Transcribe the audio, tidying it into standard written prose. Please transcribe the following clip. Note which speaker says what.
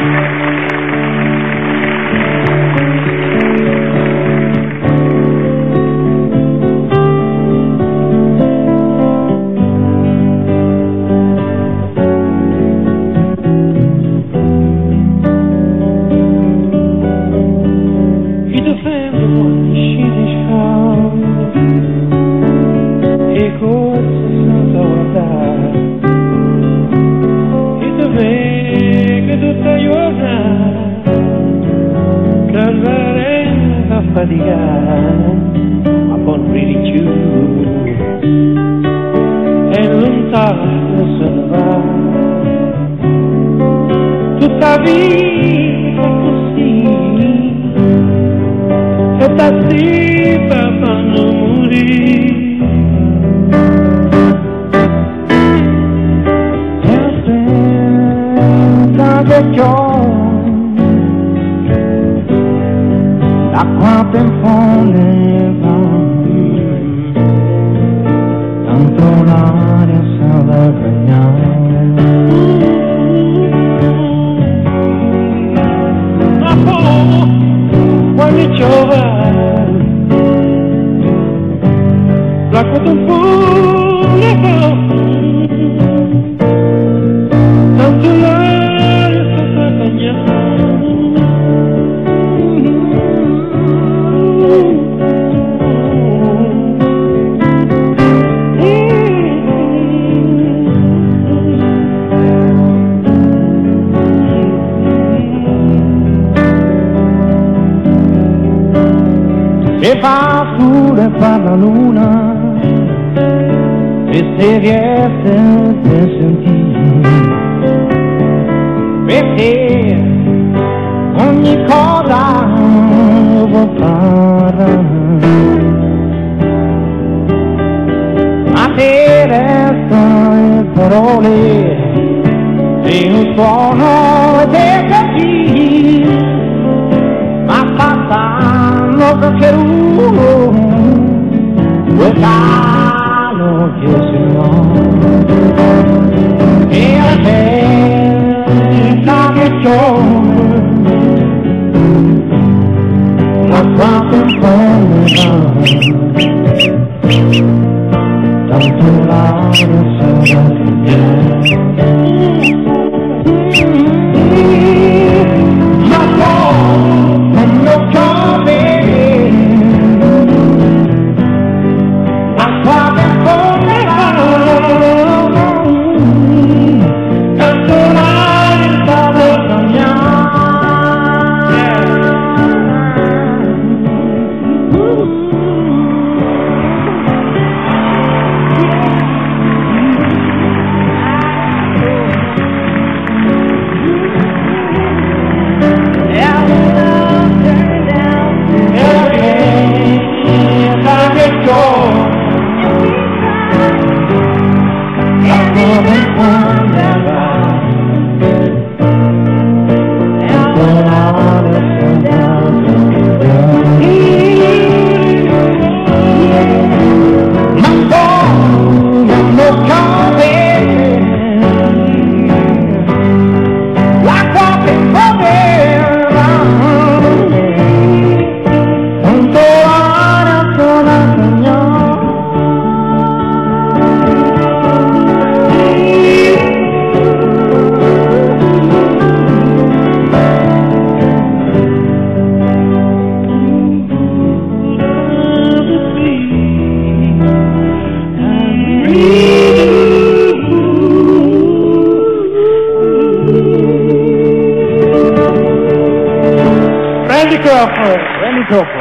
Speaker 1: Ma con ridicule e lontano se ne va, tuttavia così e da sì per non morire. E aspetta che ciò l'acqua per folle va, tanto l'aria sa da cagnare. Ma poi, quando piove, l'acqua per folle va, tanto l'aria sa da cagnare. E va pure per la luna, e se riesce a sentire, perché ogni cosa può fare, ma te restano parole e un suono di capire, ma passano perché uno quest'anno che si muove e aspetta che giorno la tua persona tanto l'aria sarà ma poi non piove. Randy Crawford.